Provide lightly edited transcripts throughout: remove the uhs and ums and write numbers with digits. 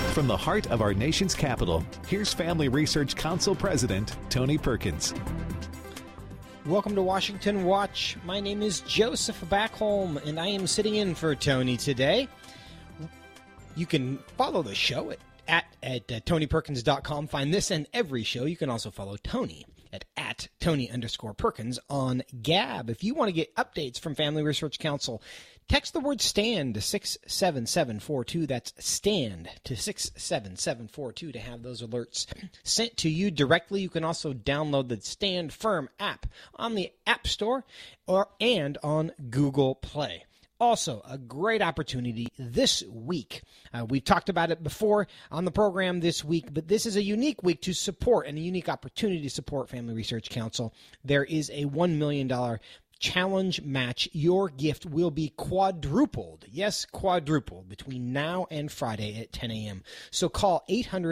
From the heart of our nation's capital, here's Family Research Council President Tony Perkins. Welcome to Washington Watch. My name is Joseph Backholm, and I am sitting in for Tony today. You can follow the show at TonyPerkins.com. Find this and every show. You can also follow Tony at Tony_Perkins on Gab. If you want to get updates from Family Research Council, text the word STAND to 67742. That's STAND to 67742 to have those alerts sent to you directly. You can also download the Stand Firm app on the App Store and on Google Play. Also, a great opportunity this week. We've talked about it before on the program this week, but this is a unique week to support and a unique opportunity to support Family Research Council. There is a $1 million challenge match. Your gift will be quadrupled. Yes, quadrupled between now and Friday at 10 a.m. So call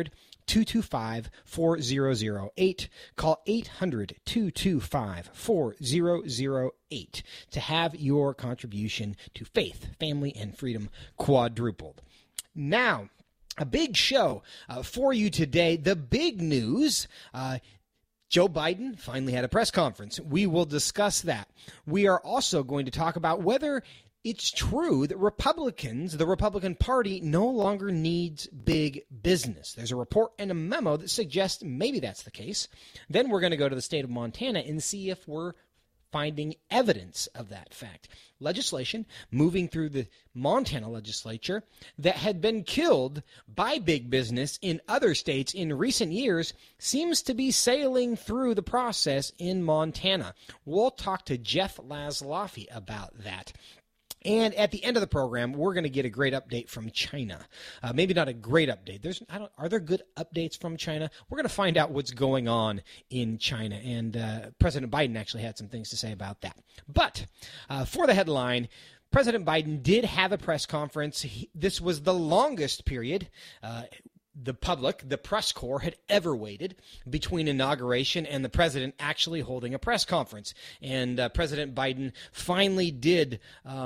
800-225-4008. Call 800-225-4008 to have your contribution to faith, family, and freedom quadrupled. Now, a big show for you today. The big news, Joe Biden finally had a press conference. We will discuss that. We are also going to talk about whether it's true that Republicans, the Republican Party, no longer needs big business. There's a report and a memo that suggests maybe that's the case. Then we're going to go to the state of Montana and see if we're finding evidence of that fact. Legislation moving through the Montana legislature that had been killed by big business in other states in recent years seems to be sailing through the process in Montana. We'll talk to Jeff Laszloffy about that. And at the end of the program, we're going to get a great update from China. Maybe not a great update. Are there good updates from China? We're going to find out what's going on in China. And President Biden actually had some things to say about that. But for the headline, President Biden did have a press conference. This was the longest period the public, the press corps, had ever waited between inauguration and the president actually holding a press conference. And President Biden finally did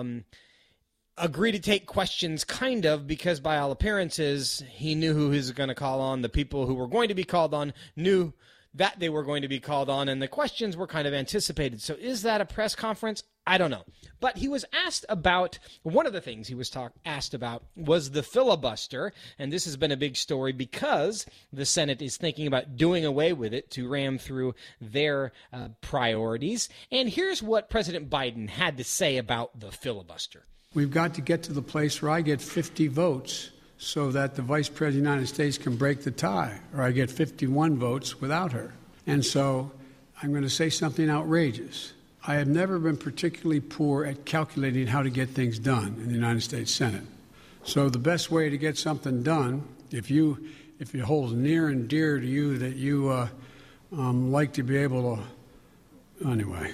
agree to take questions, kind of, because by all appearances, he knew who he was going to call on. The people who were going to be called on knew that they were going to be called on, and the questions were kind of anticipated. So is that a press conference? I don't know. But he was asked about, one of the things he was asked about was the filibuster, and this has been a big story because the Senate is thinking about doing away with it to ram through their priorities. And here's what President Biden had to say about the filibuster. We've got to get to the place where I get 50 votes so that the Vice President of the United States can break the tie, or I get 51 votes without her. And so I'm going to say something outrageous. I have never been particularly poor at calculating how to get things done in the United States Senate. So the best way to get something done, if it holds near and dear to you that you like to be able to, anyway,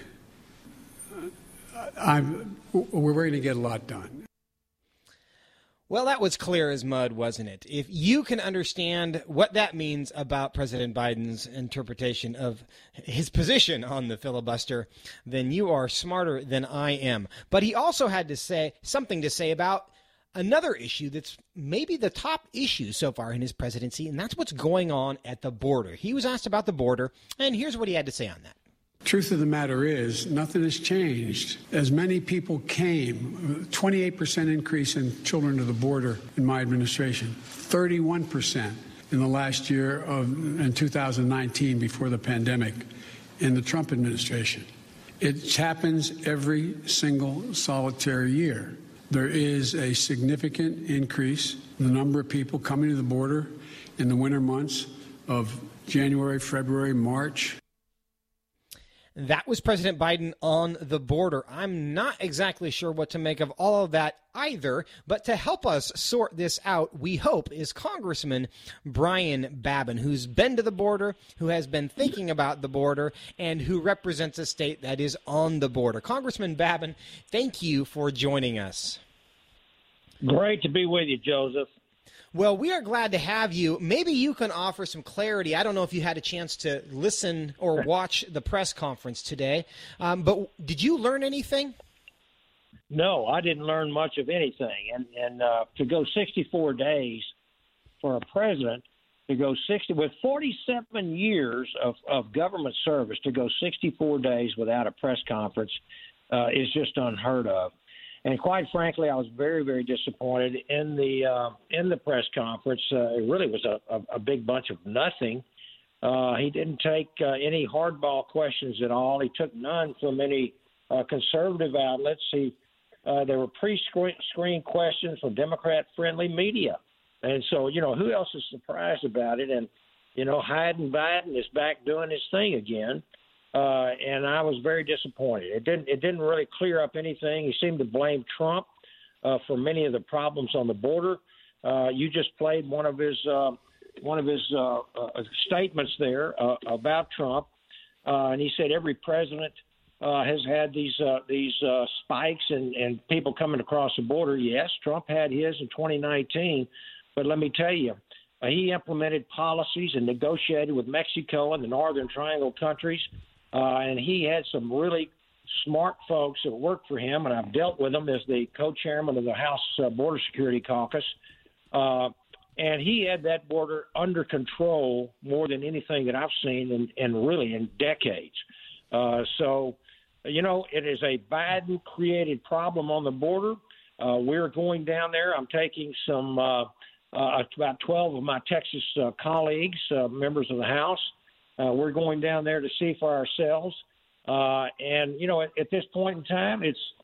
we're going to get a lot done. Well, that was clear as mud, wasn't it? If you can understand what that means about President Biden's interpretation of his position on the filibuster, then you are smarter than I am. But he also had to say something to say about another issue that's maybe the top issue so far in his presidency, and that's what's going on at the border. He was asked about the border, and here's what he had to say on that. Truth of the matter is, nothing has changed. As many people came, 28% increase in children to the border in my administration, 31% in the last year in 2019 before the pandemic in the Trump administration. It happens every single solitary year. There is a significant increase in the number of people coming to the border in the winter months of January, February, March. That was President Biden on the border. I'm not exactly sure what to make of all of that either, but to help us sort this out, we hope, is Congressman Brian Babin, who's been to the border, who has been thinking about the border, and who represents a state that is on the border. Congressman Babin, thank you for joining us. Great to be with you, Joseph. Well, we are glad to have you. Maybe you can offer some clarity. I don't know if you had a chance to listen or watch the press conference today, but did you learn anything? No, I didn't learn much of anything. And to go 64 days for a president to go 60 with 47 years of government service to go 64 days without a press conference is just unheard of. And quite frankly, I was very, very disappointed in the press conference. It really was a big bunch of nothing. He didn't take any hardball questions at all. He took none from any conservative outlets. There were pre-screened questions from Democrat-friendly media. And so, who else is surprised about it? And, Biden is back doing his thing again. And I was very disappointed. It didn't really clear up anything. He seemed to blame Trump for many of the problems on the border. You just played one of his statements there about Trump, and he said every president has had these spikes and people coming across the border. Yes, Trump had his in 2019, but let me tell you, he implemented policies and negotiated with Mexico and the Northern Triangle countries, and he had some really smart folks that worked for him, and I've dealt with them as the co-chairman of the House Border Security Caucus. And he had that border under control more than anything that I've seen in decades. So, it is a Biden-created problem on the border. We're going down there. I'm taking some about 12 of my Texas colleagues, members of the House. We're going down there to see for ourselves. And at this point in time,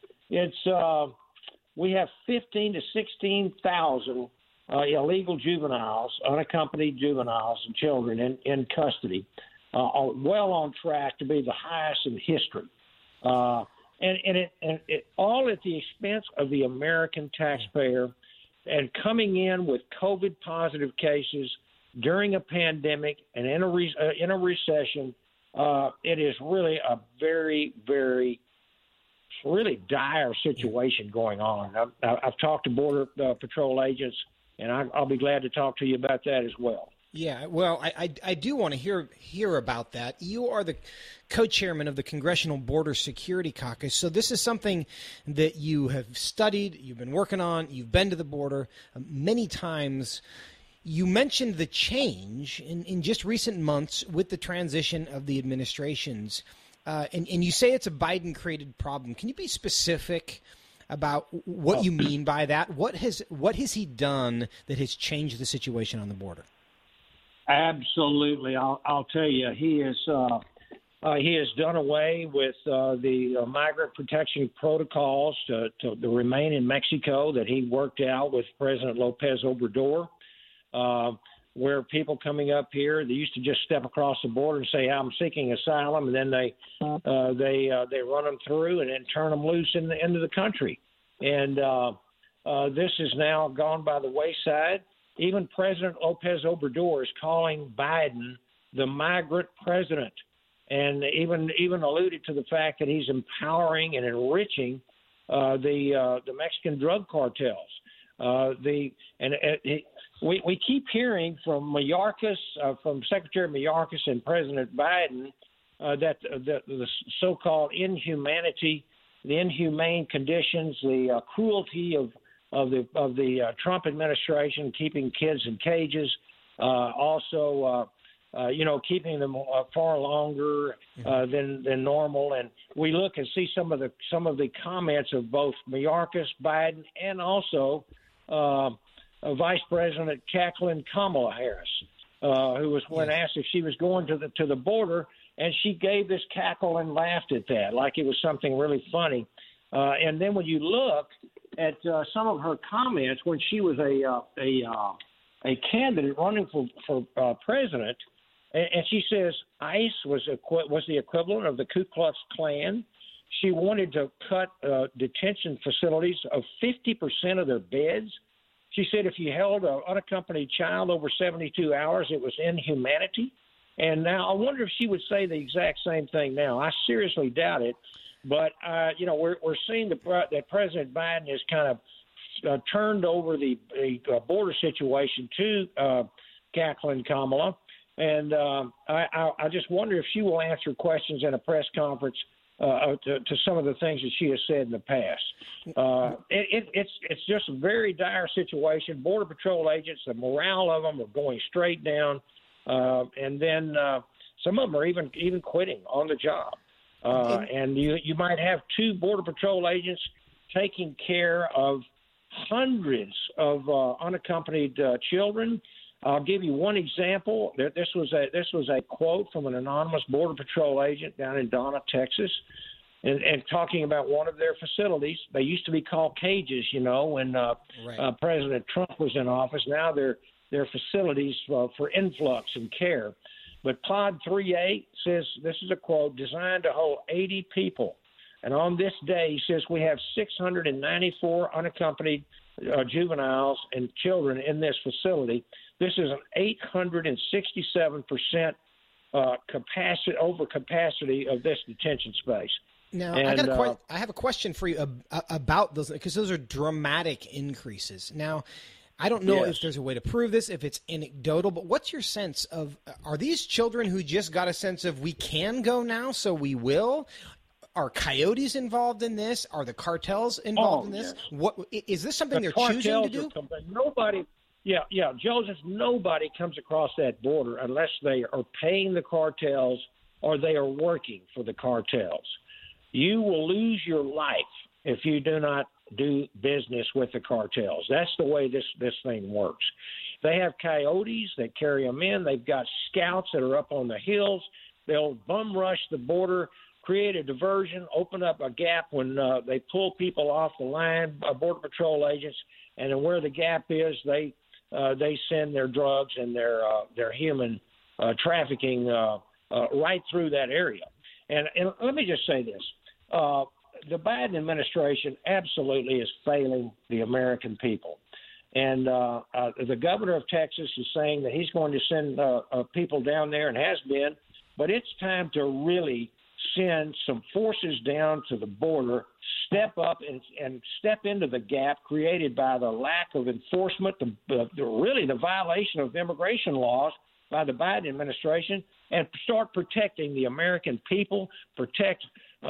we have 15 to 16,000 illegal juveniles, unaccompanied juveniles and children in custody, are well on track to be the highest in history. And it all at the expense of the American taxpayer, and coming in with COVID positive cases during a pandemic and in a recession. It is really a very, very really dire situation going on. I've talked to Border Patrol agents, and I'll be glad to talk to you about that as well. Yeah, well, I do want to hear about that. You are the co-chairman of the Congressional Border Security Caucus, so this is something that you have studied, you've been working on, you've been to the border many times. You mentioned the change in just recent months with the transition of the administrations, and you say it's a Biden-created problem. Can you be specific about what you mean by that? What has he done that has changed the situation on the border? Absolutely, I'll tell you, he has done away with the migrant protection protocols to remain in Mexico that he worked out with President Lopez Obrador, where people coming up here, they used to just step across the border and say, "I'm seeking asylum," and then they run them through and then turn them loose into the country. And this has now gone by the wayside. Even President Lopez Obrador is calling Biden the migrant president, and even alluded to the fact that he's empowering and enriching the Mexican drug cartels. We keep hearing from Mayorkas, from Secretary Mayorkas and President Biden, that the so-called inhumanity, the inhumane conditions, the cruelty of the Trump administration, keeping kids in cages, also keeping them far longer than normal. And we look and see some of the comments of both Mayorkas, Biden, and also Vice President Kamala Harris, who was when asked if she was going to the border, and she gave this cackle and laughed at that like it was something really funny. And then when you look at some of her comments when she was a candidate running for president, and she says ICE was the equivalent of the Ku Klux Klan. She wanted to cut detention facilities of 50% of their beds. She said if you held an unaccompanied child over 72 hours, it was inhumanity. And now I wonder if she would say the exact same thing now. I seriously doubt it. But, we're seeing that President Biden has kind of turned over the border situation to Kamala. And I just wonder if she will answer questions in a press conference to some of the things that she has said in the past. It's just a very dire situation. Border Patrol agents, the morale of them are going straight down, and then some of them are even quitting on the job. And you might have 2 Border Patrol agents taking care of hundreds of unaccompanied children. I'll give you one example. This was a quote from an anonymous Border Patrol agent down in Donna, Texas, and talking about one of their facilities. They used to be called cages, when President Trump was in office. Now they're facilities for influx and care. But Pod 3A says, this is a quote, designed to hold 80 people. And on this day, he says, we have 694 unaccompanied juveniles and children in this facility. This is an 867% overcapacity of this detention space. Now, I have a question for you about those, because those are dramatic increases. Now, I don't know if there's a way to prove this, if it's anecdotal, but what's your sense of, are these children who just got a sense of we can go now, so we will? Are coyotes involved in this? Are the cartels involved in this? Yes. What is this something they're choosing to do? Nobody, Joseph, nobody comes across that border unless they are paying the cartels or they are working for the cartels. You will lose your life if you do not do business with the cartels. That's the way this thing works. They have coyotes that carry them in. They've got scouts that are up on the hills. They'll bum rush the border, create a diversion, open up a gap when they pull people off the line, Border Patrol agents, and then where the gap is, they send their drugs and their human trafficking right through that area. And let me just say this. The Biden administration absolutely is failing the American people. And the governor of Texas is saying that he's going to send people down there and has been, but it's time to really send some forces down to the border, step up and step into the gap created by the lack of enforcement, the violation of immigration laws by the Biden administration, and start protecting the American people, protect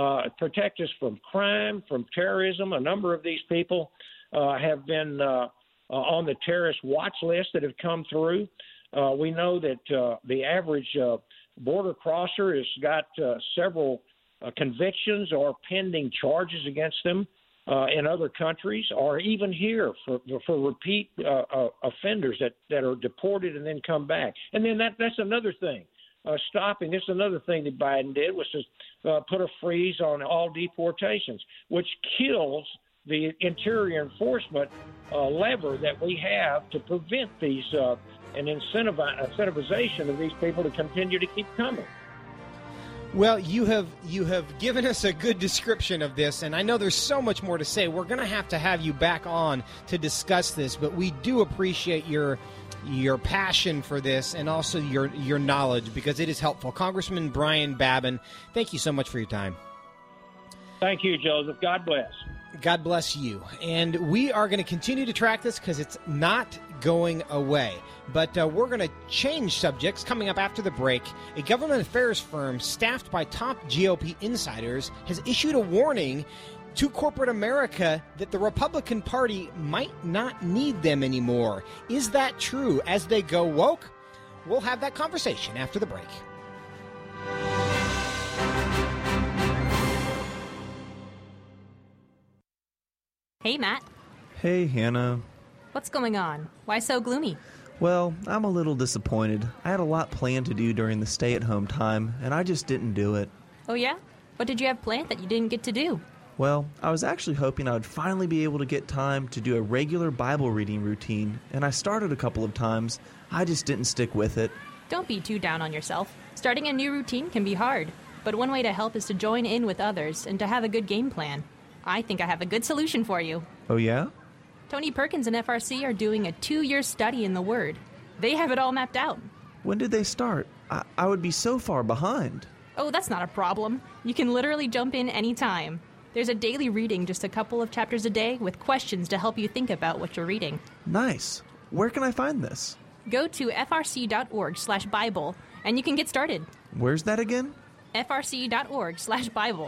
us from crime, from terrorism. A number of these people have been on the terrorist watch list that have come through. We know that the average border crosser has got several convictions or pending charges against them in other countries, or even here for repeat offenders that are deported and then come back. And then that's another thing. Stopping. This is another thing that Biden did, was to put a freeze on all deportations, which kills the interior enforcement lever that we have to prevent these and incentivization of these people to continue to keep coming. Well, you have given us a good description of this, and I know there's so much more to say. We're going to have you back on to discuss this, but we do appreciate your passion for this and also your knowledge, because it is helpful. Congressman Brian Babin, thank you so much for your time. Thank you, Joseph. God bless. God bless you. And we are going to continue to track this because it's not going away. But we're going to change subjects coming up after the break. A government affairs firm staffed by top GOP insiders has issued a warning to corporate America that the Republican Party might not need them anymore. Is that true as they go woke? We'll have that conversation after the break. Hey, Matt. Hey, Hannah. What's going on? Why so gloomy? Well, I'm a little disappointed. I had a lot planned to do during the stay-at-home time, and I just didn't do it. Oh, yeah? What did you have planned that you didn't get to do? Well, I was actually hoping I would finally be able to get time to do a regular Bible reading routine, and I started a couple of times. I just didn't stick with it. Don't be too down on yourself. Starting a new routine can be hard, but one way to help is to join in with others and to have a good game plan. I think I have a good solution for you. Oh, yeah? Tony Perkins and FRC are doing a 2-year study in the Word. They have it all mapped out. When did they start? I would be so far behind. Oh, that's not a problem. You can literally jump in anytime. There's a daily reading, just a couple of chapters a day, with questions to help you think about what you're reading. Nice. Where can I find this? Go to frc.org/Bible, and you can get started. Where's that again? frc.org/Bible.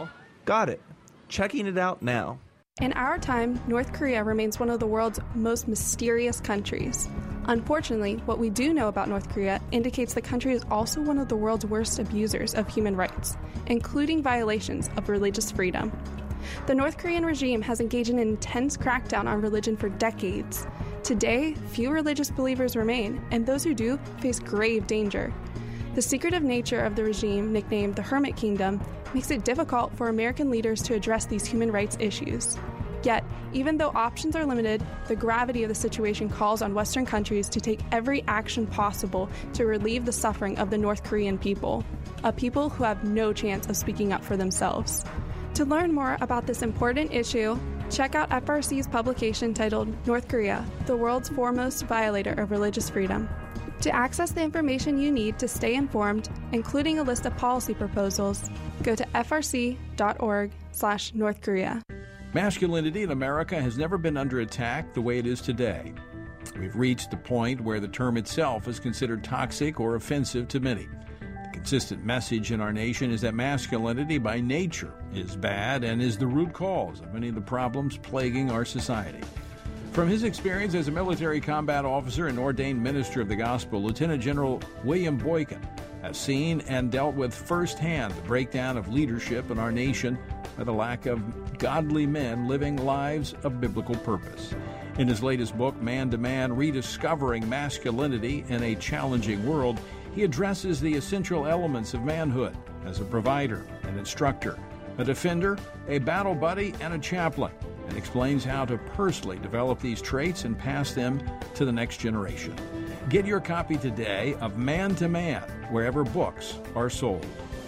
Got it. Checking it out now. In our time, North Korea remains one of the world's most mysterious countries. Unfortunately, what we do know about North Korea indicates the country is also one of the world's worst abusers of human rights, including violations of religious freedom. The North Korean regime has engaged in an intense crackdown on religion for decades. Today, few religious believers remain, and those who do face grave danger. The secretive nature of the regime, nicknamed the Hermit Kingdom, makes it difficult for American leaders to address these human rights issues. Yet, even though options are limited, the gravity of the situation calls on Western countries to take every action possible to relieve the suffering of the North Korean people, a people who have no chance of speaking up for themselves. To learn more about this important issue, check out FRC's publication titled North Korea, the World's Foremost Violator of Religious Freedom. To access the information you need to stay informed, including a list of policy proposals, go to frc.org/North Korea. Masculinity in America has never been under attack the way it is today. We've reached the point where the term itself is considered toxic or offensive to many. The consistent message in our nation is that masculinity by nature is bad and is the root cause of many of the problems plaguing our society. From his experience as a military combat officer and ordained minister of the gospel, Lieutenant General William Boykin has seen and dealt with firsthand the breakdown of leadership in our nation by the lack of godly men living lives of biblical purpose. In his latest book, Man to Man, Rediscovering Masculinity in a Challenging World, he addresses the essential elements of manhood as a provider, an instructor, a defender, a battle buddy, and a chaplain, and explains how to personally develop these traits and pass them to the next generation. Get your copy today of Man to Man, wherever books are sold.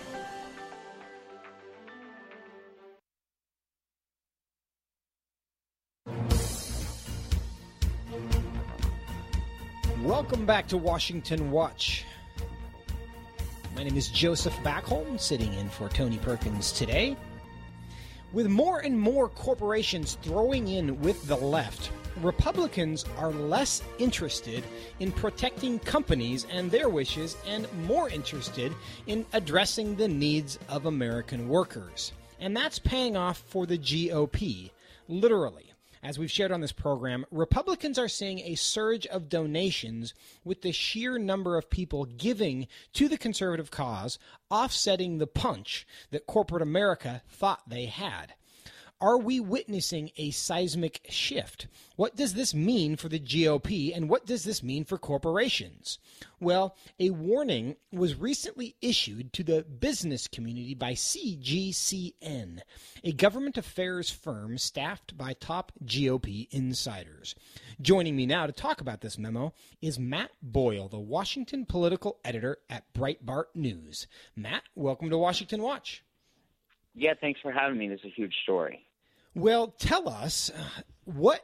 Welcome back to Washington Watch. My name is Joseph Backholm, sitting in for Tony Perkins today. With more and more corporations throwing in with the left, Republicans are less interested in protecting companies and their wishes and more interested in addressing the needs of American workers. And that's paying off for the GOP, literally. As we've shared on this program, Republicans are seeing a surge of donations with the sheer number of people giving to the conservative cause offsetting the punch that corporate America thought they had. Are we witnessing a seismic shift? What does this mean for the GOP, and what does this mean for corporations? Well, a warning was recently issued to the business community by CGCN, a government affairs firm staffed by top GOP insiders. Joining me now to talk about this memo is Matt Boyle, the Washington political editor at Breitbart News. Matt, welcome to Washington Watch. Yeah, thanks for having me. This is a huge story. Well, tell us what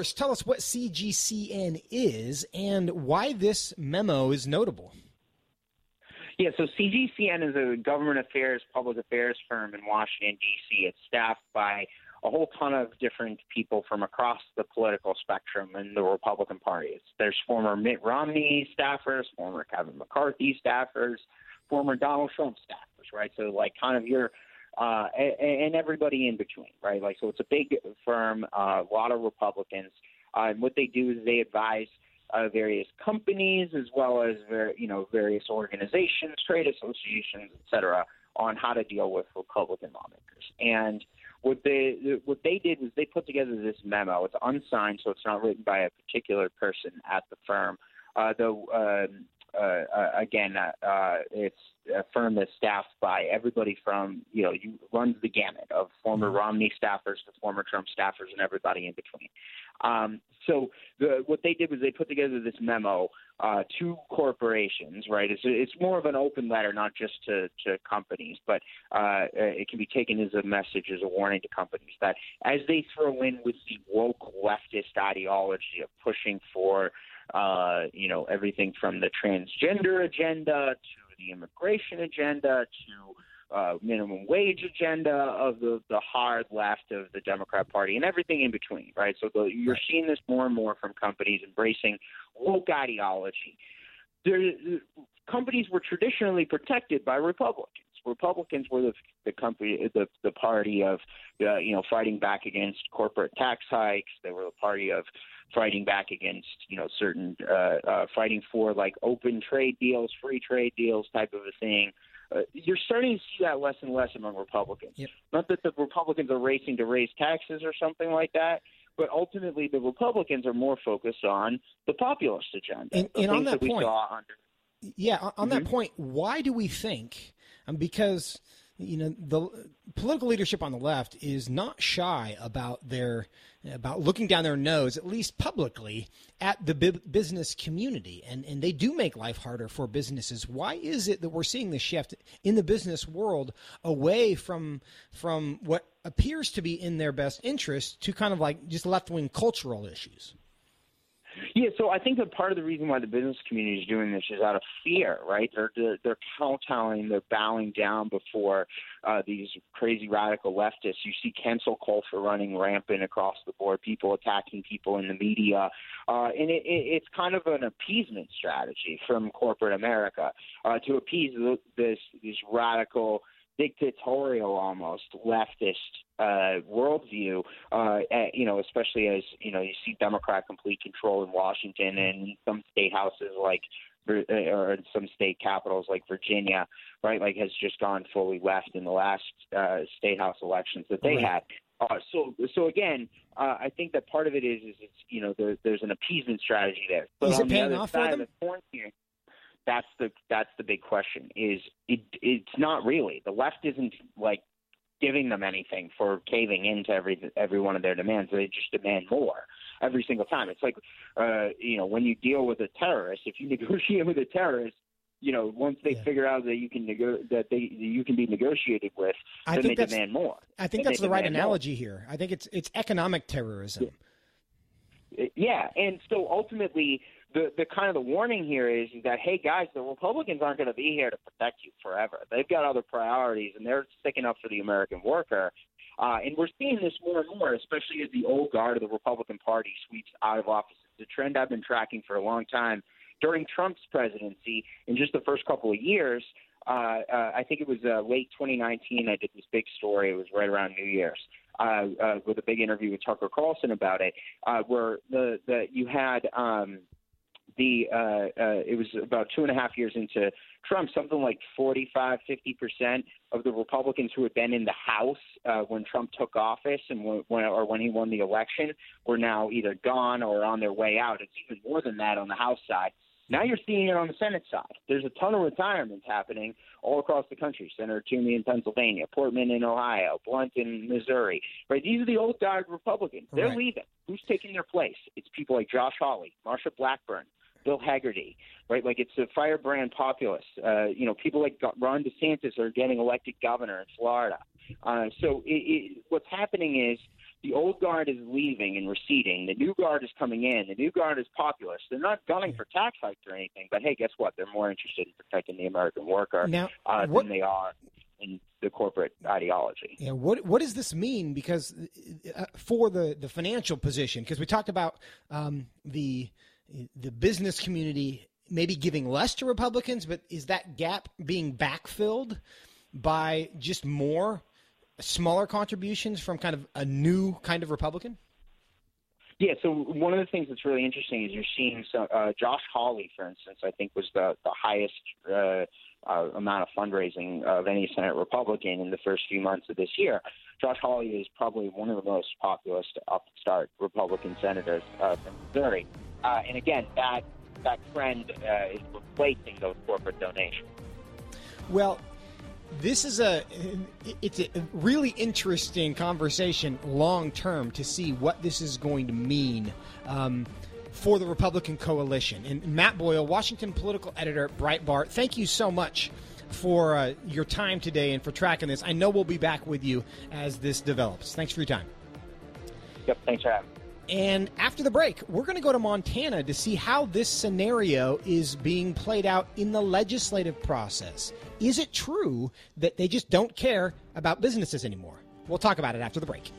CGCN is and why this memo is notable. Yeah, so CGCN is a government affairs, public affairs firm in Washington, D.C. It's staffed by a whole ton of different people from across the political spectrum in the Republican Party. There's former Mitt Romney staffers, former Kevin McCarthy staffers, former Donald Trump staffers, right? So like kind of your and everybody in between, right? Like, so it's a big firm, a lot of Republicans. And what they do is they advise various companies as well as various organizations, trade associations, et cetera, on how to deal with Republican lawmakers. And what they did was they put together this memo. It's unsigned, so it's not written by a particular person at the firm. It's a firm that's staffed by everybody from, runs the gamut of former Romney staffers to former Trump staffers and everybody in between. So what they did was they put together this memo to corporations, right? It's more of an open letter, not just to companies, but it can be taken as a message, as a warning to companies that as they throw in with the woke leftist ideology of pushing for everything from the transgender agenda to the immigration agenda to minimum wage agenda of the hard left of the Democrat Party and everything in between, right? So you're seeing this more and more from companies embracing woke ideology. Companies were traditionally protected by Republicans, Republicans were the party of fighting back against corporate tax hikes. They were the party of fighting back against certain fighting for like open trade deals, free trade deals type of a thing. You're starting to see that less and less among Republicans. Yep. Not that the Republicans are racing to raise taxes or something like that, but ultimately the Republicans are more focused on the populist agenda. And on that point, on that point, why do we think? Because the political leadership on the left is not shy about looking down their nose, at least publicly, at the business community, and they do make life harder for businesses. Why is it that we're seeing this shift in the business world away from what appears to be in their best interest to kind of like just left-wing cultural issues? Yeah, so I think that part of the reason why the business community is doing this is out of fear, right? They're kowtowing, they're bowing down before these crazy radical leftists. You see cancel culture running rampant across the board, people attacking people in the media, and it's kind of an appeasement strategy from corporate America to appease this radical, dictatorial, almost leftist worldview, especially as you see Democrat complete control in Washington and some state houses or some state capitals like Virginia, right, like has just gone fully left in the last state house elections that they had. So again, I think that part of it is it's there's an appeasement strategy there. But is it on the paying other off side for of them? the coin here, that's the big question. It's not really. The left isn't like giving them anything for caving into every one of their demands. They just demand more every single time. It's like when you deal with a terrorist, if you negotiate with a terrorist, once they figure out that you can you can be negotiated with, then they demand more. I think that's the right analogy here. I think it's economic terrorism. Yeah, and so ultimately the kind of the warning here is that, hey, guys, the Republicans aren't going to be here to protect you forever. They've got other priorities, and they're sticking up for the American worker. And we're seeing this more and more, especially as the old guard of the Republican Party sweeps out of office. It's a trend I've been tracking for a long time. During Trump's presidency, in just the first couple of years, I think it was late 2019, I did this big story. It was right around New Year's. With a big interview with Tucker Carlson about it, where you had it was about 2.5 years into Trump, something like 45-50% of the Republicans who had been in the House when Trump took office and when he won the election were now either gone or on their way out. It's even more than that on the House side. Now you're seeing it on the Senate side. There's a ton of retirements happening all across the country. Senator Toomey in Pennsylvania, Portman in Ohio, Blunt in Missouri. Right? These are the old guard Republicans. They're leaving. Who's taking their place? It's people like Josh Hawley, Marsha Blackburn, Bill Hagerty, right? Like it's a firebrand populace. People like Ron DeSantis are getting elected governor in Florida. So what's happening is the old guard is leaving and receding. The new guard is coming in. The new guard is populist. They're not gunning for tax hikes or anything, but hey, guess what? They're more interested in protecting the American worker than they are in the corporate ideology. Yeah, what does this mean? Because for the financial position, because we talked about the business community maybe giving less to Republicans, but is that gap being backfilled by just more smaller contributions from kind of a new kind of Republican? Yeah, so one of the things that's really interesting is you're seeing Josh Hawley, for instance, I think was the highest amount of fundraising of any Senate Republican in the first few months of this year. Josh Hawley is probably one of the most populist upstart Republican senators from Missouri. And again, that trend is replacing those corporate donations. Well, it's a really interesting conversation long term to see what this is going to mean for the Republican coalition. And Matt Boyle, Washington political editor at Breitbart, thank you so much for your time today and for tracking this. I know we'll be back with you as this develops. Thanks for your time. Yep, thanks for having me. And after the break, we're going to go to Montana to see how this scenario is being played out in the legislative process. Is it true that they just don't care about businesses anymore? We'll talk about it after the break.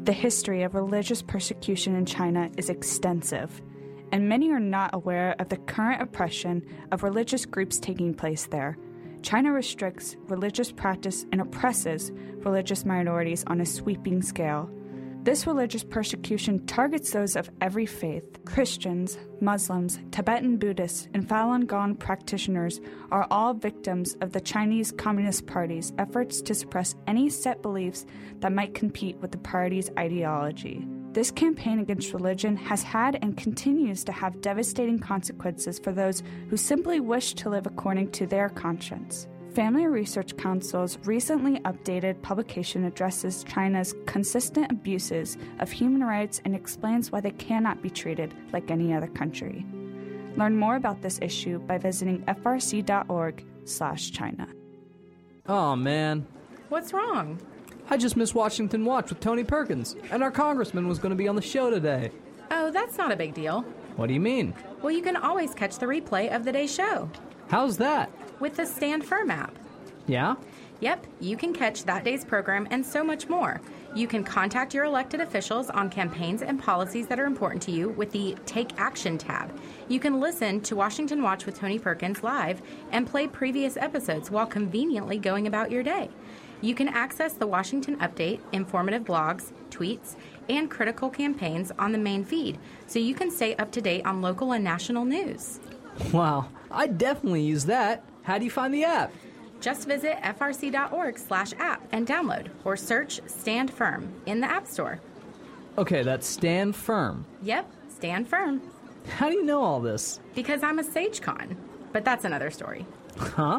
The history of religious persecution in China is extensive, and many are not aware of the current oppression of religious groups taking place there. China restricts religious practice and oppresses religious minorities on a sweeping scale. This religious persecution targets those of every faith. Christians, Muslims, Tibetan Buddhists, and Falun Gong practitioners are all victims of the Chinese Communist Party's efforts to suppress any set beliefs that might compete with the party's ideology. This campaign against religion has had and continues to have devastating consequences for those who simply wish to live according to their conscience. Family Research Council's recently updated publication addresses China's consistent abuses of human rights and explains why they cannot be treated like any other country. Learn more about this issue by visiting frc.org/China. Oh, man. What's wrong? I just missed Washington Watch with Tony Perkins, and our congressman was going to be on the show today. Oh, that's not a big deal. What do you mean? Well, you can always catch the replay of the day's show. How's that? With the Stand Firm app. Yeah? Yep, you can catch that day's program and so much more. You can contact your elected officials on campaigns and policies that are important to you with the Take Action tab. You can listen to Washington Watch with Tony Perkins live and play previous episodes while conveniently going about your day. You can access the Washington Update, informative blogs, tweets, and critical campaigns on the main feed, so you can stay up to date on local and national news. Wow, I definitely use that. How do you find the app? Just visit frc.org/app and download, or search Stand Firm in the App Store. Okay, that's Stand Firm. Yep, Stand Firm. How do you know all this? Because I'm a SageCon, but that's another story. Huh?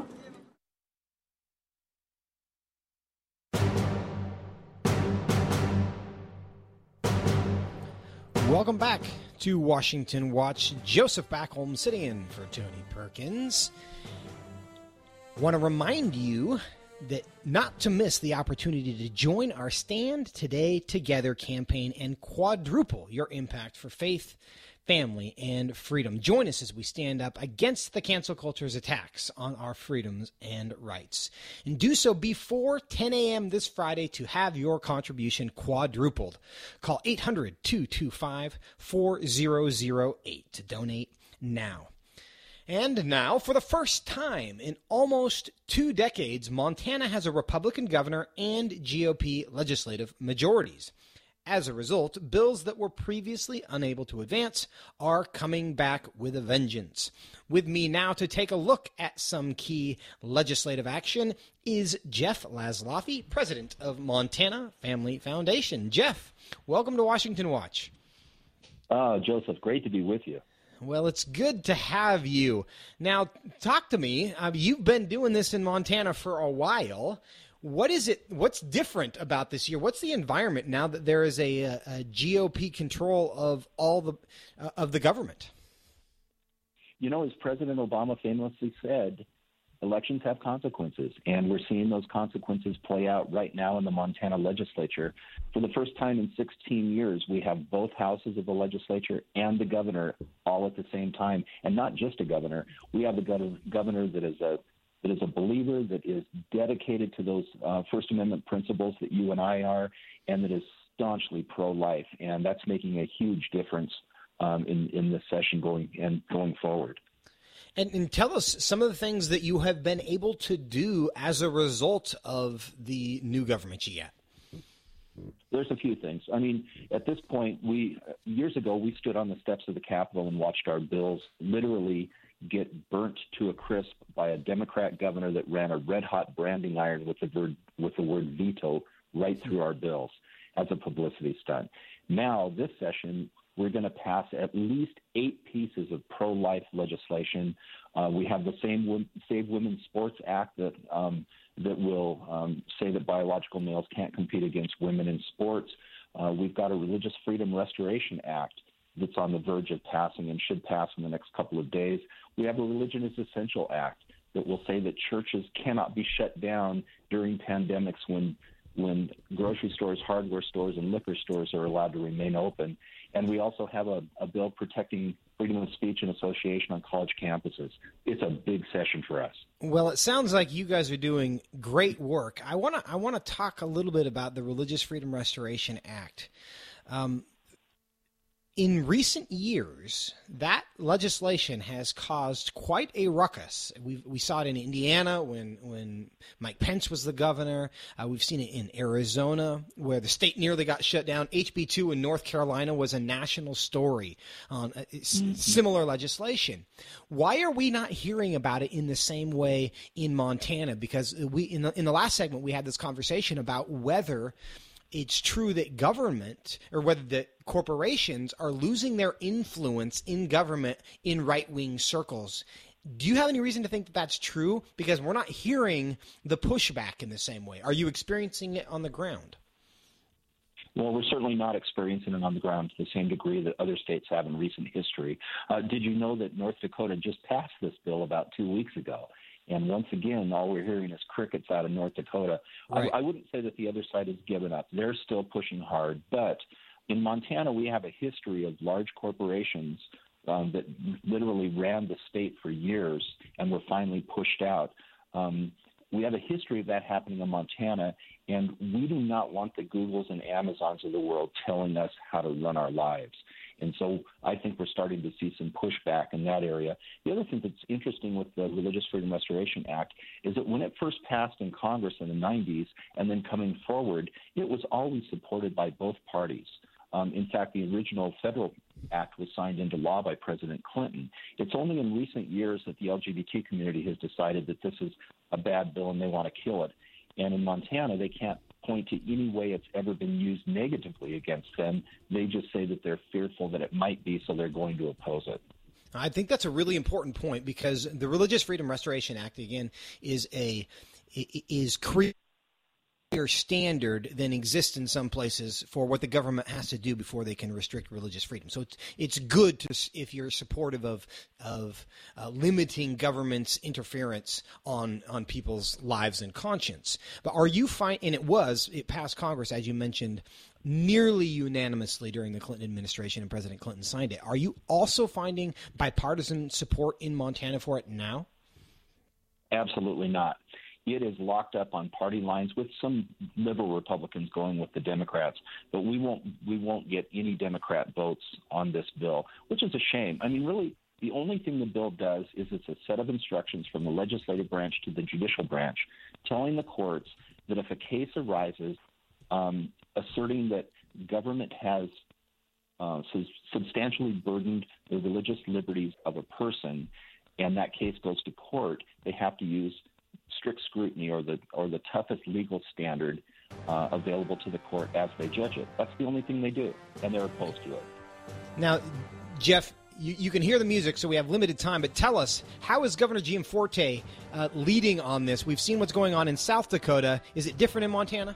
Welcome back to Washington Watch. Joseph Backholm sitting in for Tony Perkins. Want to remind you that not to miss the opportunity to join our Stand Today Together campaign and quadruple your impact for faith, family, and freedom. Join us as we stand up against the cancel culture's attacks on our freedoms and rights. And do so before 10 a.m. this Friday to have your contribution quadrupled. Call 800-225-4008 to donate now. And now, for the first time in almost 2 decades, Montana has a Republican governor and GOP legislative majorities. As a result, bills that were previously unable to advance are coming back with a vengeance. With me now to take a look at some key legislative action is Jeff Laszloffy, president of Montana Family Foundation. Jeff, welcome to Washington Watch. Joseph, great to be with you. Well, it's good to have you. Now, talk to me. You've been doing this in Montana for a while. What is it? What's different about this year? What's the environment now that there is a GOP control of all the government? You know, as President Obama famously said, elections have consequences, and we're seeing those consequences play out right now in the Montana legislature. For the first time in 16 years, we have both houses of the legislature and the governor all at the same time, and not just a governor. We have a governor that is a believer, that is dedicated to those First Amendment principles that you and I are, and that is staunchly pro-life, and that's making a huge difference in this session going forward. And tell us some of the things that you have been able to do as a result of the new government you get. There's a few things. I mean, at this point, years ago, we stood on the steps of the Capitol and watched our bills literally get burnt to a crisp by a Democrat governor that ran a red-hot branding iron with the word veto right through our bills as a publicity stunt. Now, this session, we're going to pass at least 8 pieces of pro-life legislation. We have the Save Women's Sports Act that will say that biological males can't compete against women in sports. We've got a Religious Freedom Restoration Act that's on the verge of passing and should pass in the next couple of days. We have a Religion is Essential Act that will say that churches cannot be shut down during pandemics when when grocery stores, hardware stores, and liquor stores are allowed to remain open. And we also have a bill protecting freedom of speech and association on college campuses. It's a big session for us. Well, it sounds like you guys are doing great work. I want to talk a little bit about the Religious Freedom Restoration Act. In recent years, that legislation has caused quite a ruckus. We saw it in Indiana when Mike Pence was the governor. We've seen it in Arizona, where the state nearly got shut down. HB2 in North Carolina was a national story on similar legislation. Why are we not hearing about it in the same way in Montana? Because in the last segment, we had this conversation about whether it's true that government, or whether the corporations are losing their influence in government in right-wing circles. Do you have any reason to think that that's true? Because we're not hearing the pushback in the same way. Are you experiencing it on the ground? Well, we're certainly not experiencing it on the ground to the same degree that other states have in recent history. Did you know that North Dakota just passed this bill about 2 weeks ago? And once again, all we're hearing is crickets out of North Dakota. Right. I wouldn't say that the other side has given up. They're still pushing hard. But in Montana, we have a history of large corporations that literally ran the state for years and were finally pushed out. We have a history of that happening in Montana, and we do not want the Googles and Amazons of the world telling us how to run our lives. And so I think we're starting to see some pushback in that area. The other thing that's interesting with the Religious Freedom Restoration Act is that when it first passed in Congress in the 90s and then coming forward, it was always supported by both parties. In fact, the original federal act was signed into law by President Clinton. It's only in recent years that the LGBT community has decided that this is a bad bill and they want to kill it. And in Montana, they can't point to any way it's ever been used negatively against them. They just say that they're fearful that it might be, so they're going to oppose it. I think that's a really important point, because the Religious Freedom Restoration Act, again, is creating standard than exists in some places for what the government has to do before they can restrict religious freedom. So it's good to, if you're supportive of limiting government's interference on people's lives and conscience. But are you and it passed Congress, as you mentioned, nearly unanimously during the Clinton administration, and President Clinton signed it. Are you also finding bipartisan support in Montana for it now? Absolutely not. It is locked up on party lines, with some liberal Republicans going with the Democrats, but we won't get any Democrat votes on this bill, which is a shame. I mean, really, the only thing the bill does is it's a set of instructions from the legislative branch to the judicial branch, telling the courts that if a case arises asserting that government has substantially burdened the religious liberties of a person, and that case goes to court, they have to use strict scrutiny or the toughest legal standard available to the court as they judge it. That's the only thing they do, and they're opposed to it. Now, Jeff, you can hear the music, so we have limited time, but tell us, how is Governor Gianforte leading on this? We've seen what's going on in South Dakota. Is it different in Montana?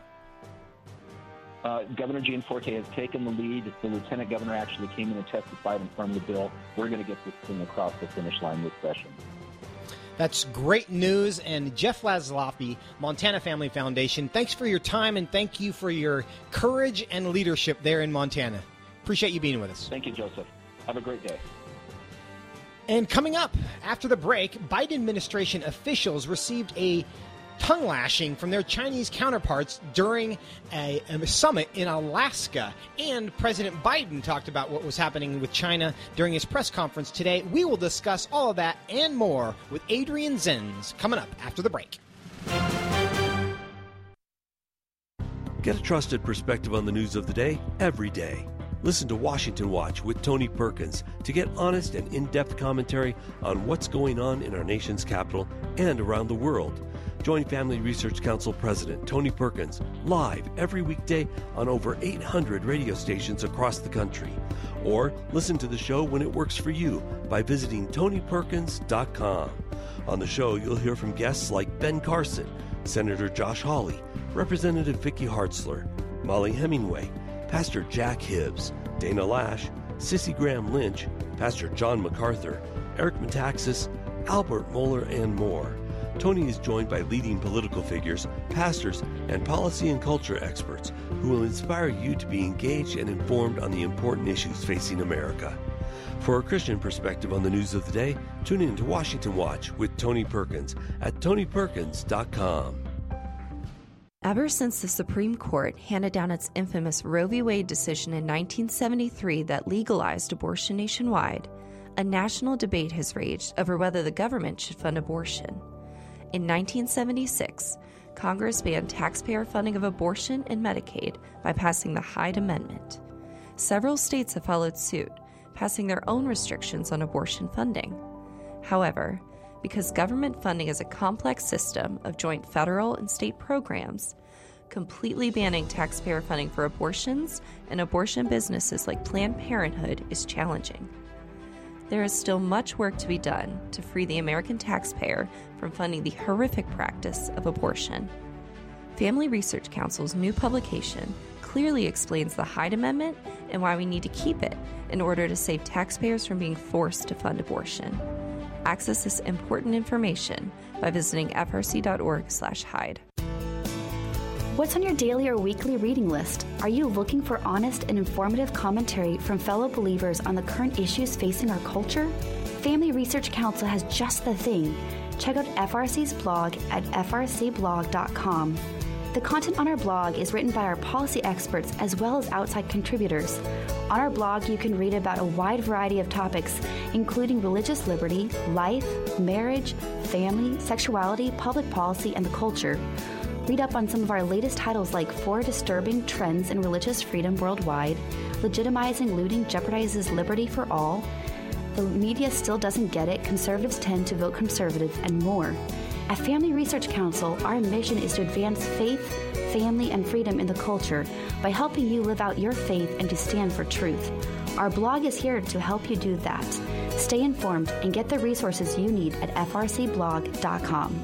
Governor Gianforte has taken the lead. The lieutenant governor actually came in and testified in front of the bill. We're going to get this thing across the finish line this session. That's great news. And Jeff Laszloffy, Montana Family Foundation, thanks for your time, and thank you for your courage and leadership there in Montana. Appreciate you being with us. Thank you, Joseph. Have a great day. And coming up after the break, Biden administration officials received a tongue lashing from their Chinese counterparts during a summit in Alaska. And President Biden talked about what was happening with China during his press conference today. We will discuss all of that and more with Adrian Zenz coming up after the break. Get a trusted perspective on the news of the day every day. Listen to Washington Watch with Tony Perkins to get honest and in-depth commentary on what's going on in our nation's capital and around the world. Join Family Research Council President Tony Perkins live every weekday on over 800 radio stations across the country. Or listen to the show when it works for you by visiting TonyPerkins.com. On the show, you'll hear from guests like Ben Carson, Senator Josh Hawley, Representative Vicky Hartzler, Molly Hemingway, Pastor Jack Hibbs, Dana Lash, Sissy Graham Lynch, Pastor John MacArthur, Eric Metaxas, Albert Mohler, and more. Tony is joined by leading political figures, pastors, and policy and culture experts who will inspire you to be engaged and informed on the important issues facing America. For a Christian perspective on the news of the day, tune in to Washington Watch with Tony Perkins at TonyPerkins.com. Ever since the Supreme Court handed down its infamous Roe v. Wade decision in 1973 that legalized abortion nationwide, a national debate has raged over whether the government should fund abortion. In 1976, Congress banned taxpayer funding of abortion and Medicaid by passing the Hyde Amendment. Several states have followed suit, passing their own restrictions on abortion funding. However, because government funding is a complex system of joint federal and state programs, completely banning taxpayer funding for abortions and abortion businesses like Planned Parenthood is challenging. There is still much work to be done to free the American taxpayer from funding the horrific practice of abortion. Family Research Council's new publication clearly explains the Hyde Amendment and why we need to keep it in order to save taxpayers from being forced to fund abortion. Access this important information by visiting frc.org/Hyde. What's on your daily or weekly reading list? Are you looking for honest and informative commentary from fellow believers on the current issues facing our culture? Family Research Council has just the thing. Check out FRC's blog at frcblog.com. The content on our blog is written by our policy experts as well as outside contributors. On our blog, you can read about a wide variety of topics, including religious liberty, life, marriage, family, sexuality, public policy, and the culture. Read up on some of our latest titles like 4 Disturbing Trends in Religious Freedom Worldwide, Legitimizing Looting Jeopardizes Liberty for All, The Media Still Doesn't Get It, Conservatives Tend to Vote Conservative, and more. At Family Research Council, our mission is to advance faith, family, and freedom in the culture by helping you live out your faith and to stand for truth. Our blog is here to help you do that. Stay informed and get the resources you need at frcblog.com.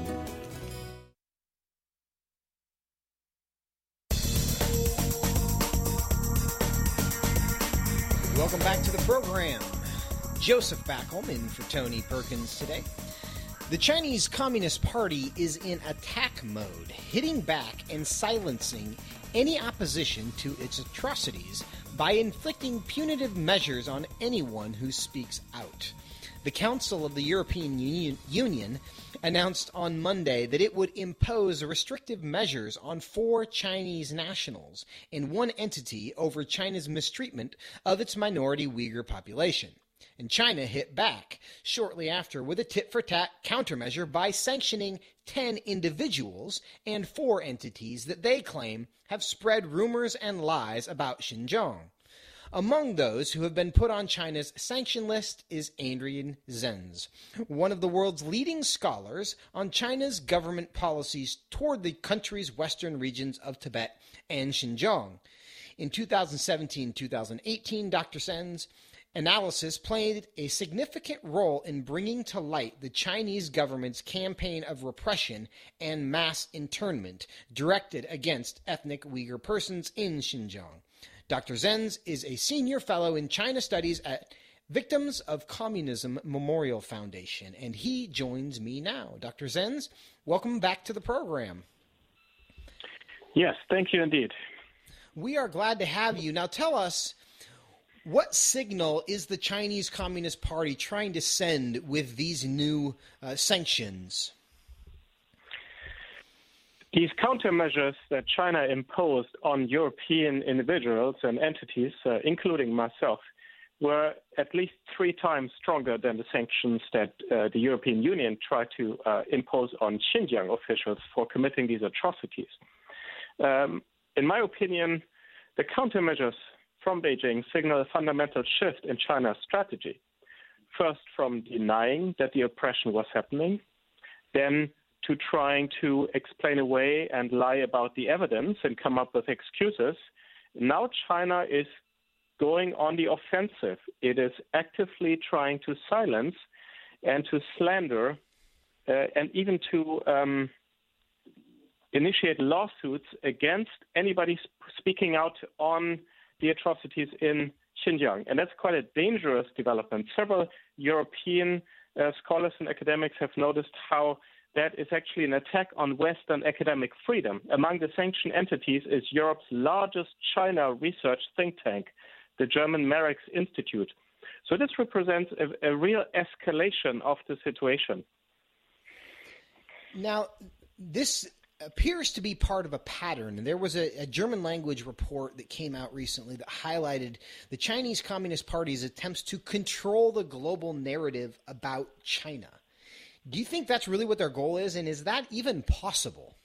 Welcome back to the program. Joseph Backholm in for Tony Perkins today. The Chinese Communist Party is in attack mode, hitting back and silencing any opposition to its atrocities by inflicting punitive measures on anyone who speaks out. The Council of the European Union announced on Monday that it would impose restrictive measures on 4 Chinese nationals and one entity over China's mistreatment of its minority Uyghur population. And China hit back shortly after with a tit-for-tat countermeasure by sanctioning 10 individuals and 4 entities that they claim have spread rumors and lies about Xinjiang. Among those who have been put on China's sanction list is Adrian Zenz, one of the world's leading scholars on China's government policies toward the country's western regions of Tibet and Xinjiang. In 2017-2018, Dr. Zenz analysis played a significant role in bringing to light the Chinese government's campaign of repression and mass internment directed against ethnic Uyghur persons in Xinjiang. Dr. Zenz is a senior fellow in China Studies at Victims of Communism Memorial Foundation, and he joins me now. Dr. Zenz, welcome back to the program. Yes, thank you indeed. We are glad to have you. Now tell us, what signal is the Chinese Communist Party trying to send with these new sanctions? These countermeasures that China imposed on European individuals and entities, including myself, were at least 3 times stronger than the sanctions that the European Union tried to impose on Xinjiang officials for committing these atrocities. In my opinion, the countermeasures from Beijing signal a fundamental shift in China's strategy. First, from denying that the oppression was happening, then to trying to explain away and lie about the evidence and come up with excuses. Now China is going on the offensive. It is actively trying to silence and to slander and even to initiate lawsuits against anybody speaking out on the atrocities in Xinjiang. And that's quite a dangerous development. Several European scholars and academics have noticed how that is actually an attack on Western academic freedom. Among the sanctioned entities is Europe's largest China research think tank, the German Marix Institute. So this represents a real escalation of the situation. Now, this appears to be part of a pattern. There was a German language report that came out recently that highlighted the Chinese Communist Party's attempts to control the global narrative about China. Do you think that's really what their goal is, and is that even possible?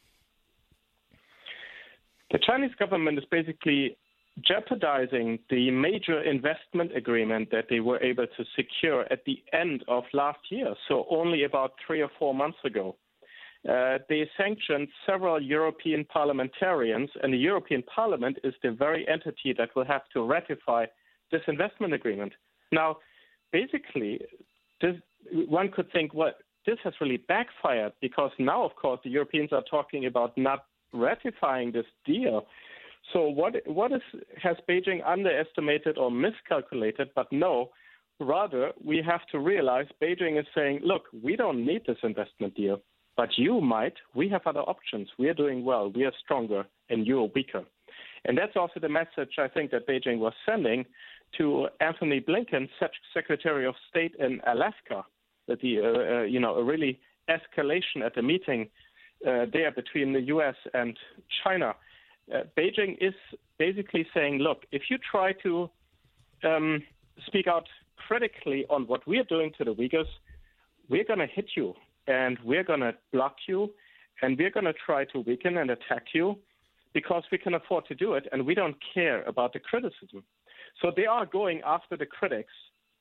The Chinese government is basically jeopardizing the major investment agreement that they were able to secure at the end of last year, so only about 3 or 4 months ago. They sanctioned several European parliamentarians, and the European Parliament is the very entity that will have to ratify this investment agreement. Now, basically, one could think, well, this has really backfired because now, of course, the Europeans are talking about not ratifying this deal. So has Beijing underestimated or miscalculated? But no, rather, we have to realize Beijing is saying, look, we don't need this investment deal. But you might. We have other options. We are doing well. We are stronger, and you are weaker. And that's also the message I think that Beijing was sending to Anthony Blinken, Secretary of State in Alaska, that a really escalation at the meeting there between the U.S. and China. Beijing is basically saying, look, if you try to speak out critically on what we are doing to the Uyghurs, we're going to hit you. And we're going to block you, and we're going to try to weaken and attack you because we can afford to do it, and we don't care about the criticism. So they are going after the critics.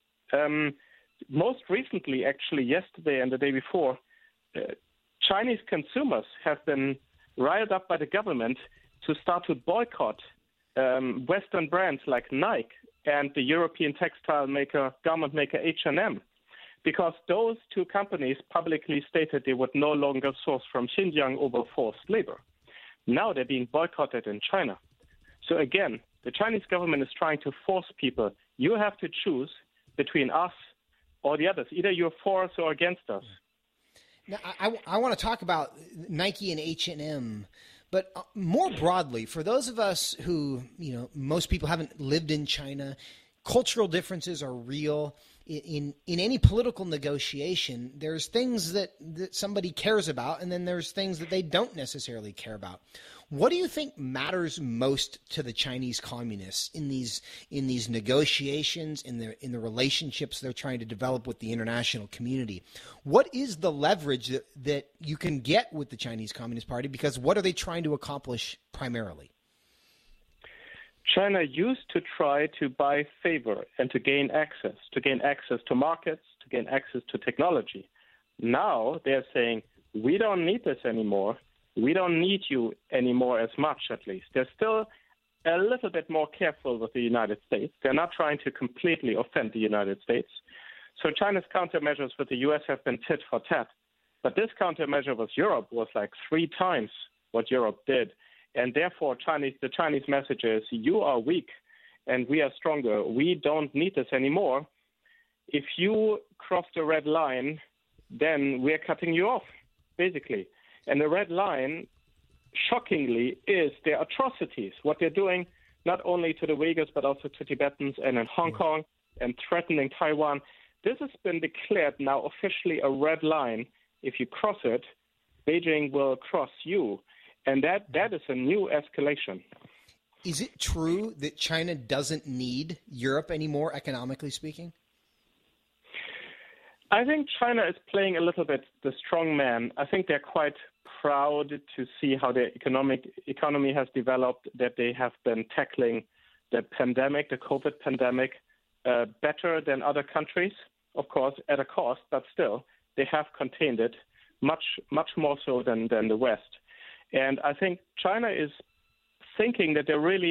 Most recently, actually, yesterday and the day before, Chinese consumers have been riled up by the government to start to boycott Western brands like Nike and the European textile maker, garment maker H&M. Because those two companies publicly stated they would no longer source from Xinjiang over forced labor. Now they're being boycotted in China. So again, the Chinese government is trying to force people, you have to choose between us or the others. Either you're for us or against us. Now, I want to talk about Nike and H&M, but more broadly, for those of us who, most people haven't lived in China, cultural differences are real. In any political negotiation, there's things that somebody cares about, and then there's things that they don't necessarily care about. What do you think matters most to the Chinese communists in these negotiations, in the relationships they're trying to develop with the international community? What is the leverage that you can get with the Chinese Communist Party? Because what are they trying to accomplish primarily? China used to try to buy favor and to gain access to markets, to gain access to technology. Now they're saying, we don't need this anymore. We don't need you anymore as much, at least. They're still a little bit more careful with the United States. They're not trying to completely offend the United States. So China's countermeasures with the U.S. have been tit for tat. But this countermeasure with Europe was like 3 times what Europe did. And therefore, the Chinese message is, you are weak and we are stronger. We don't need this anymore. If you cross the red line, then we're cutting you off, basically. And the red line, shockingly, is their atrocities, what they're doing not only to the Uyghurs but also to Tibetans and in Hong Kong and threatening Taiwan. This has been declared now officially a red line. If you cross it, Beijing will cross you. And that is a new escalation. Is it true that China doesn't need Europe anymore, economically speaking? I think China is playing a little bit the strong man. I think they're quite proud to see how their economy has developed, that they have been tackling the pandemic, the COVID pandemic, better than other countries, of course, at a cost, but still, they have contained it much, much more so than the West. And I think China is thinking that they're really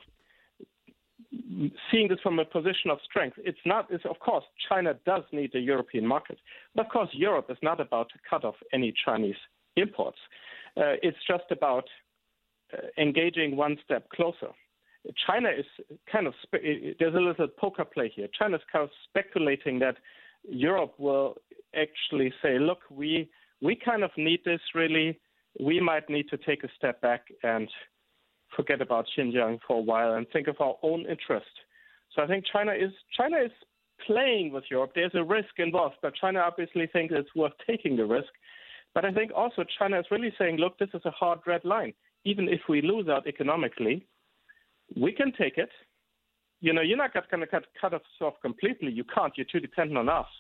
seeing this from a position of strength. Of course, China does need the European market. But of course, Europe is not about to cut off any Chinese imports. It's just about engaging one step closer. China is there's a little poker play here. China is kind of speculating that Europe will actually say, look, we we kind of need this really. We might need to take a step back and forget about Xinjiang for a while and think of our own interest. So I think China is playing with Europe. There's a risk involved, but China obviously thinks it's worth taking the risk. But I think also China is really saying, look, this is a hard red line. Even if we lose out economically, we can take it. You know, you're not going to cut us off completely. You can't. You're too dependent on us.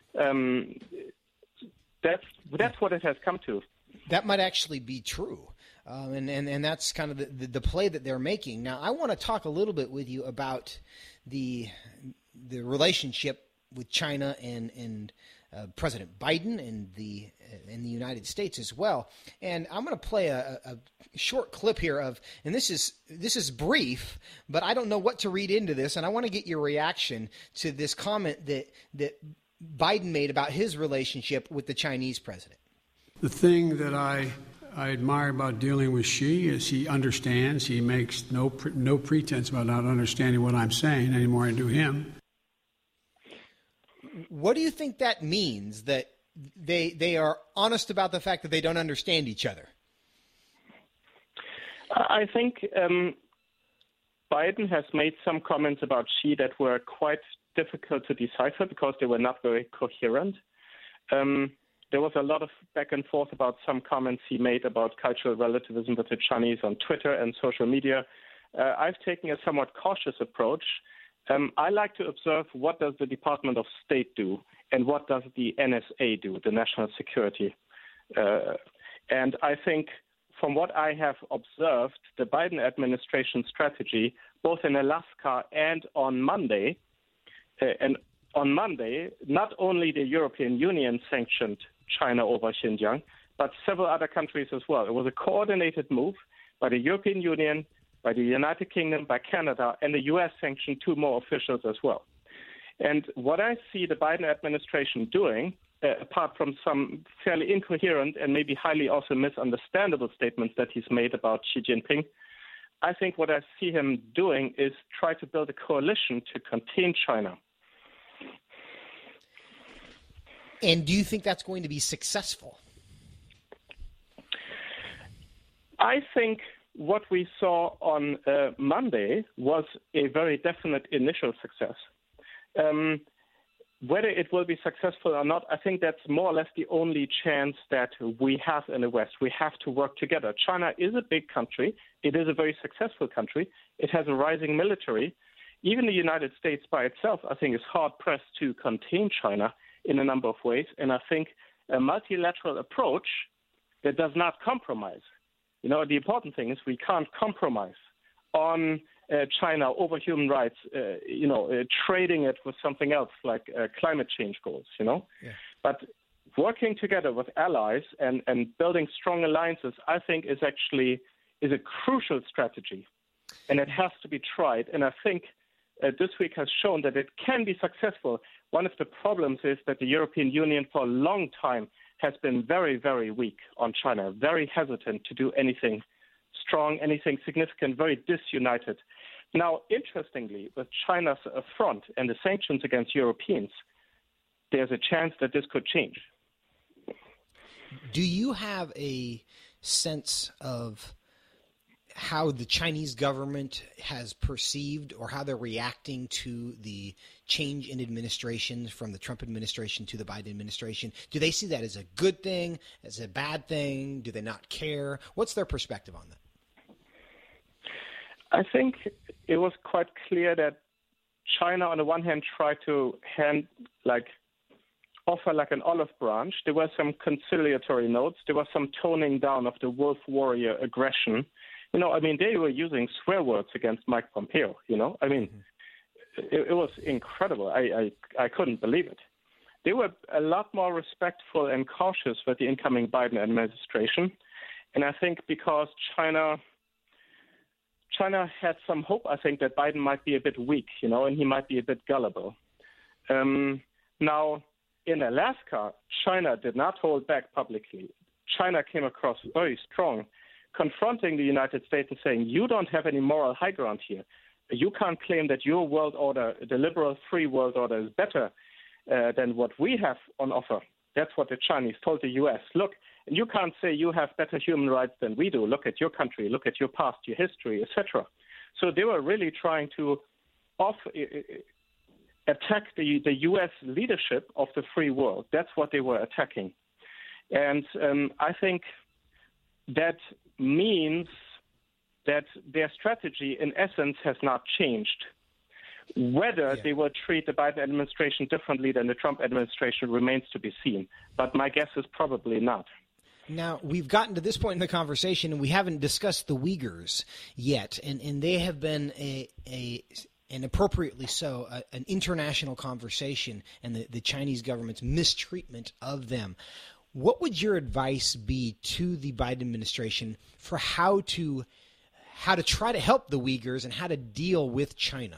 That's what it has come to. That might actually be true. And that's kind of the play that they're making. Now, I want to talk a little bit with you about the relationship with China and President Biden and the United States as well. And I'm going to play a short clip here and this is brief, but I don't know what to read into this, and I want to get your reaction to this comment that Biden made about his relationship with the Chinese president. The thing that I admire about dealing with Xi is he understands. He makes no pretense about not understanding what I'm saying any more than I do him. What do you think that means, that they are honest about the fact that they don't understand each other? I think Biden has made some comments about Xi that were quite difficult to decipher because they were not very coherent. There was a lot of back and forth about some comments he made about cultural relativism with the Chinese on Twitter and social media. I've taken a somewhat cautious approach. I like to observe what does the Department of State do and what does the NSA do, the National Security. And I think from what I have observed, the Biden administration strategy, both in Alaska and on Monday, not only the European Union sanctioned China over Xinjiang, but several other countries as well. It was a coordinated move by the European Union, by the United Kingdom, by Canada, and the U.S. sanctioned 2 more officials as well. And what I see the Biden administration doing, apart from some fairly incoherent and maybe highly also misunderstandable statements that he's made about Xi Jinping, I think what I see him doing is try to build a coalition to contain China. And do you think that's going to be successful? I think what we saw on Monday was a very definite initial success. Whether it will be successful or not, I think that's more or less the only chance that we have in the West. We have to work together. China is a big country. It is a very successful country. It has a rising military. Even the United States by itself, I think, is hard-pressed to contain China in a number of ways. And I think a multilateral approach that does not compromise. You know, the important thing is we can't compromise on China over human rights, trading it with something else like climate change goals, Yeah. But working together with allies and building strong alliances, I think is a crucial strategy. And it has to be tried. And I think this week has shown that it can be successful. One of the problems is that the European Union for a long time has been very, very weak on China, very hesitant to do anything strong, anything significant, very disunited. Now, interestingly, with China's front and the sanctions against Europeans, there's a chance that this could change. Do you have a sense of how the Chinese government has perceived or how they're reacting to the change in administration from the Trump administration to the Biden administration? Do they see that as a good thing, as a bad thing? Do they not care? What's their perspective on that? I think it was quite clear that China, on the one hand, tried to offer like an olive branch. There were some conciliatory notes. There was some toning down of the wolf warrior aggression. They were using swear words against Mike Pompeo, It was incredible. I couldn't believe it. They were a lot more respectful and cautious with the incoming Biden administration. And I think because China had some hope, I think, that Biden might be a bit weak, and he might be a bit gullible. Now, in Alaska, China did not hold back publicly. China came across very strong, confronting the United States and saying, you don't have any moral high ground here. You can't claim that your world order, the liberal free world order, is better than what we have on offer. That's what the Chinese told the U.S. Look, you can't say you have better human rights than we do. Look at your country, look at your past, your history, etc. So they were really trying to attack the U.S. leadership of the free world. That's what they were attacking. And I think that means that their strategy, in essence, has not changed. Whether they will treat the Biden administration differently than the Trump administration remains to be seen. But my guess is probably not. Now, we've gotten to this point in the conversation, and we haven't discussed the Uyghurs yet. And they have been and appropriately so, an international conversation and the Chinese government's mistreatment of them. What would your advice be to the Biden administration for how to try to help the Uyghurs and how to deal with China?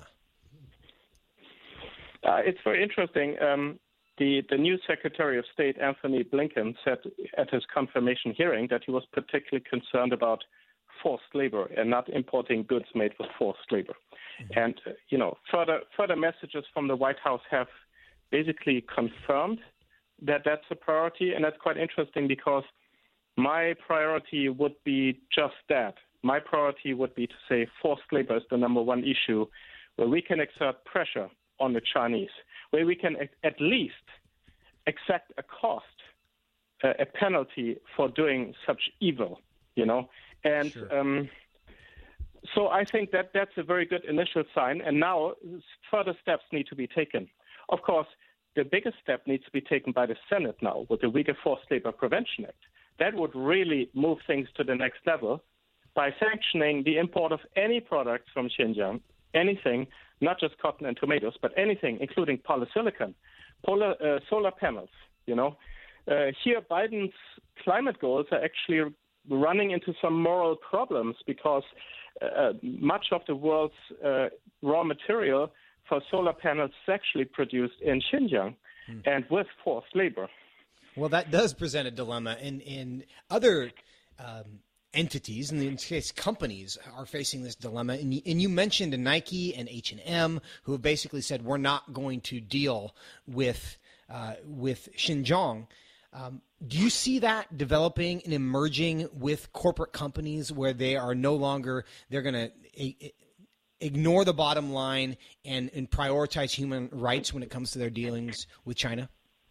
It's very interesting. The new Secretary of State, Anthony Blinken, said at his confirmation hearing that he was particularly concerned about forced labor and not importing goods made with forced labor. And, further messages from the White House have basically confirmed that that's a priority. And that's quite interesting because my priority would be just that. My priority would be to say forced labor is the number one issue where we can exert pressure on the Chinese, where we can at least exact a cost, a penalty for doing such evil, And sure. So I think that that's a very good initial sign. And now further steps need to be taken. Of course, the biggest step needs to be taken by the Senate now with the Uyghur Forced Labor Prevention Act. That would really move things to the next level by sanctioning the import of any products from Xinjiang, anything, not just cotton and tomatoes, but anything, including polysilicon, solar panels, Here, Biden's climate goals are actually running into some moral problems because much of the world's raw material for solar panels is actually produced in Xinjiang and with forced labor. Well, that does present a dilemma. In other entities, in this case companies, are facing this dilemma. And you mentioned Nike and H&M, who have basically said, we're not going to deal with Xinjiang. Do you see that developing and emerging with corporate companies where they are no longer, they're going to ignore the bottom line and prioritize human rights when it comes to their dealings with China?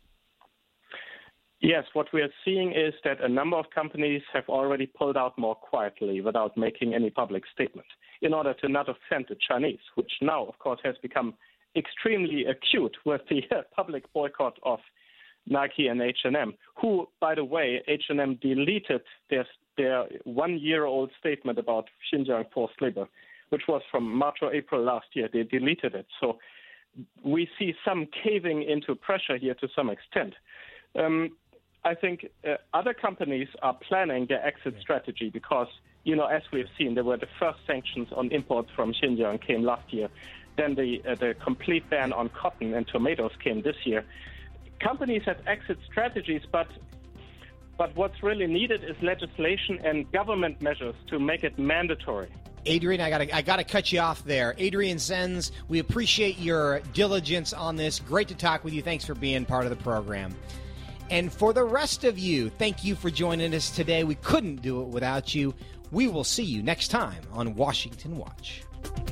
Yes, what we are seeing is that a number of companies have already pulled out more quietly without making any public statement in order to not offend the Chinese, which now, of course, has become extremely acute with the public boycott of Nike and H&M, who, by the way, H&M deleted their 1-year-old statement about Xinjiang forced labor, which was from March or April last year. They deleted it. So we see some caving into pressure here to some extent. I think other companies are planning their exit strategy because, as we've seen, there were the first sanctions on imports from Xinjiang came last year. Then the complete ban on cotton and tomatoes came this year. Companies have exit strategies, but what's really needed is legislation and government measures to make it mandatory. Adrian, I gotta cut you off there. Adrian Zenz, we appreciate your diligence on this. Great to talk with you. Thanks for being part of the program. And for the rest of you, thank you for joining us today. We couldn't do it without you. We will see you next time on Washington Watch.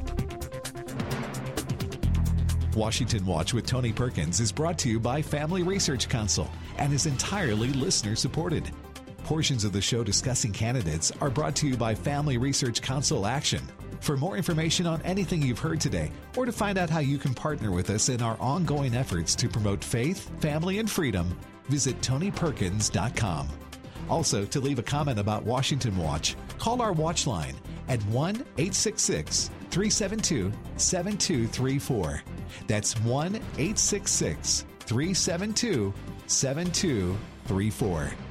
Washington Watch with Tony Perkins is brought to you by Family Research Council and is entirely listener-supported. Portions of the show discussing candidates are brought to you by Family Research Council Action. For more information on anything you've heard today, or to find out how you can partner with us in our ongoing efforts to promote faith, family, and freedom, visit TonyPerkins.com. Also, to leave a comment about Washington Watch, call our watch line at 1-866-372-7234. That's 1-866-372-7234.